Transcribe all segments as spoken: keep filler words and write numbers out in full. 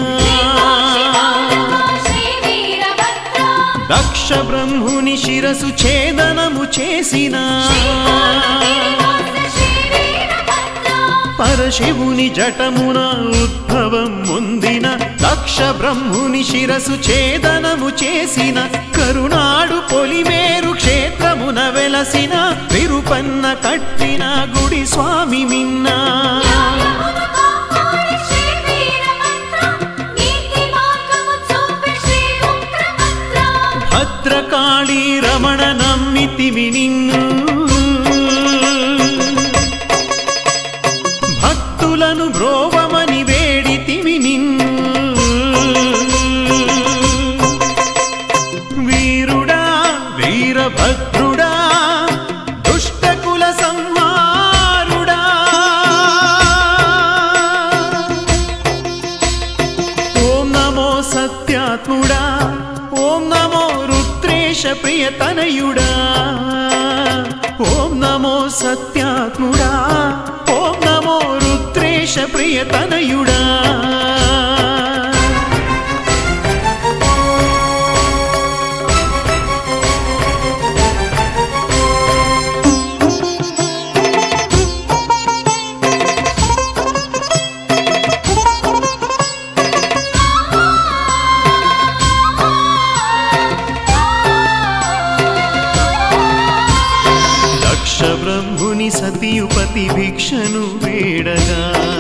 దక్ష బ్రహ్ముని శిరసు ఛేదనము చేసిన పరశివుని జటమున ఉద్భవం పొందిన దక్ష బ్రహ్ముని శిరసు ఛేదనము చేసిన కరుణాడు పొలిమేరు క్షేత్రమున వెలసిన విరుపన్న కట్టిన గుడి స్వామి మిన్న భద్రకాళీ రమణ నమ్మితిమి నిన్ను భక్తులను బ్రోవమని వేడితిమి నిన్ను వీరుడా వీరభద్రుడా దుష్టకుల సంహారుడా ఓం నమో సత్యాత్ముడా ఓం నమో రుద్రేశ ప్రియతనయుడా ఓం నమో సత్యాత్ముడా ఓం నమో రుద్రేశ ప్రియతనయుడా బ్రహ్ముని సతియుపతి భిక్షను వేడగా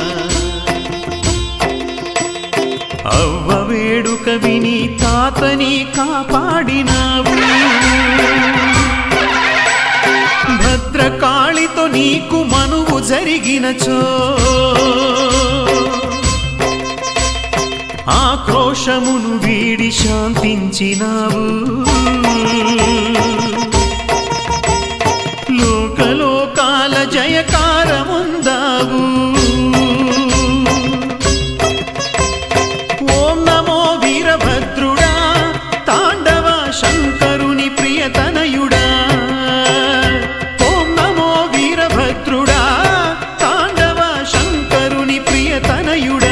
అవ్వ వేడుక విని తాతని కాపాడినావు భద్రకాళితో నీకు మనువు జరిగినచో ఆక్రోశమును వీడి శాంతించినావు లోకలోకాల జయకారముందావు ఓం నమో వీరభద్రుడా తాండవ శంకరుని ప్రియతనయుడా ఓం నమో వీరభద్రుడా తాండవ శంకరుని ప్రియతనయుడా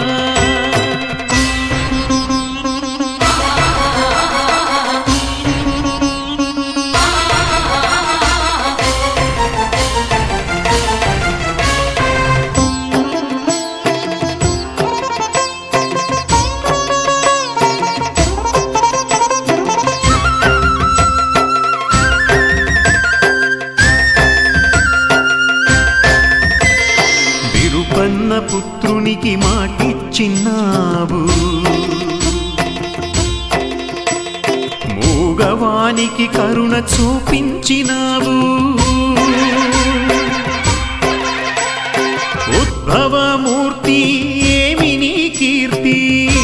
విరుపన్న పుత్రునికి మాటిచ్చిన్నావు మూగవానికి కరుణ చూపించినావు ఉద్భవమూర్తి ఏమి నీ కీర్తి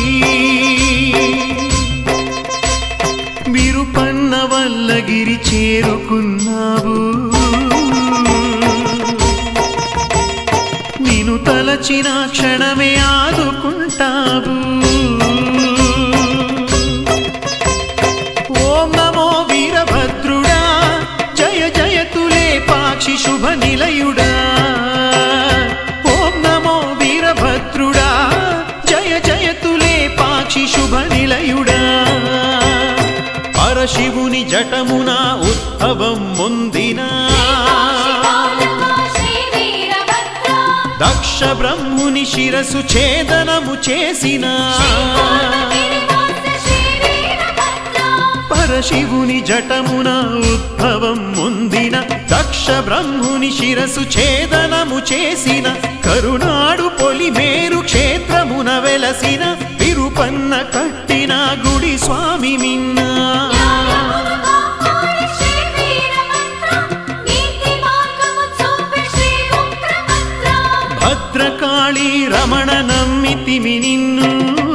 విరుపన్న వల్లగిరి చేరుకున్నావు నిను తలచిన క్షణమే ఆదుకుంటావు ఓం నమో వీరభద్రుడా జయ జయతులే పాక్షి శుభ నిలయుడా ఓం నమో వీరభద్రుడా జయ జయతులే పాక్షి శుభ నిలయుడా పరశివుని జటమున ఉద్భవం పొందినా దక్ష బ్రహ్ముని శిరసు ఛేదనము చేసిన పరశివుని జటమున ఉద్భవం పొందిన దక్ష బ్రహ్ముని శిరసు ఛేదనము చేసిన కరుణాడు పొలిమేరు క్షేత్రమున వెలసిన విరుపన్న కట్టిన గుడి స్వామి మిన్న భద్రకాళీ రమణ నమ్మితిమి నిన్ను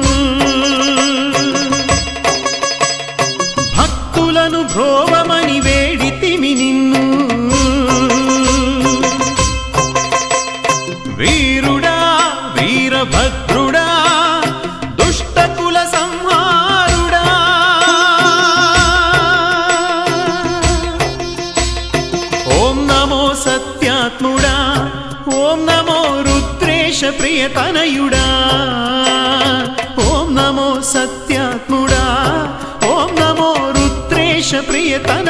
భక్తులను భ్రోవమని వేడితిమి నిన్ను వీరుడా వీరభద్రుడా దుష్టకుల సంహారుడా ఓం నమో సత్యాత్ముడా ఓం నమో రుద్రేశ ప్రియతనయుడా ప్రియతన